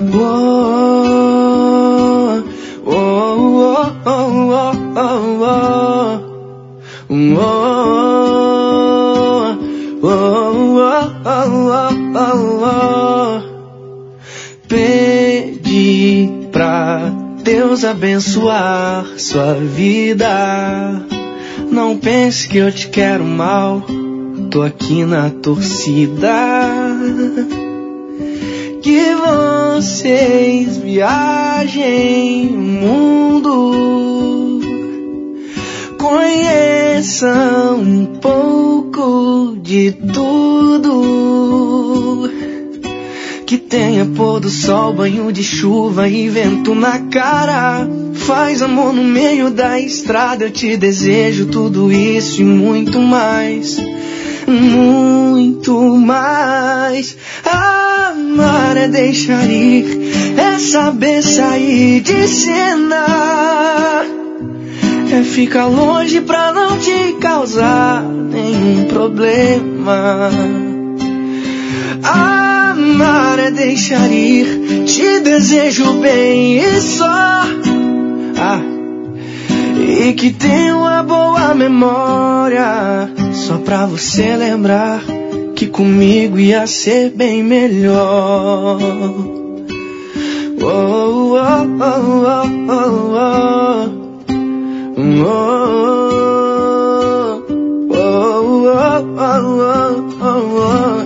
Pedi pra Deus abençoar sua vida. Não pense que eu te quero mal, tô aqui na torcida. Que vocês viajem o mundo, conheçam um pouco de tudo. Que tenha pôr do sol, banho de chuva e vento na cara. Faz amor no meio da estrada, eu te desejo tudo isso e muito mais. Muito mais. Amar é deixar ir, é saber sair de cena, é ficar longe pra não te causar nenhum problema. Amar é deixar ir, te desejo bem e só. E que tenha uma boa memória, só pra você lembrar que comigo ia ser bem melhor. Oh, oh, oh, oh, oh, oh, oh.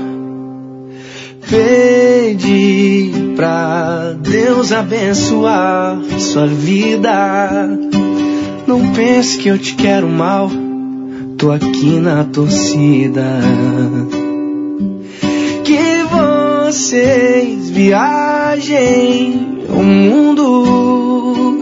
Pedi pra Deus abençoar sua vida. Não pense que eu te quero mal, tô aqui na torcida. Que vocês viajem o mundo,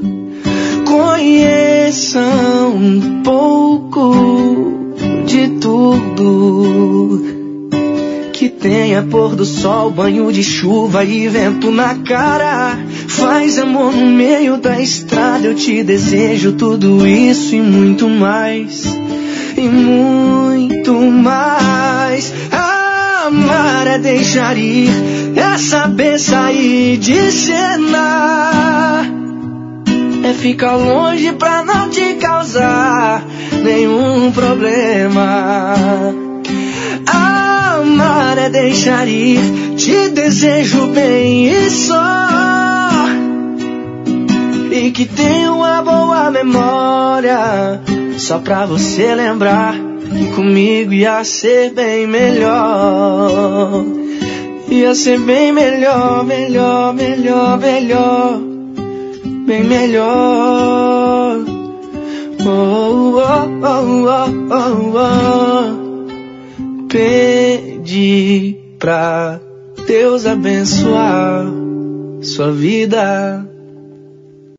conheçam um pouco de tudo. Que tenha pôr do sol, banho de chuva e vento na cara. Faz amor no meio da estrada, eu te desejo tudo isso e muito mais. E muito mais. Amar é deixar ir, é saber sair de cena, é ficar longe pra não te causar nenhum problema. Amar é deixar ir, te desejo bem e só. E que tenha uma boa memória, só pra você lembrar que comigo ia ser bem melhor. Ia ser bem melhor, melhor, melhor, melhor. Bem melhor. Oh, oh, oh, oh, oh, oh. Pedi pra Deus abençoar sua vida.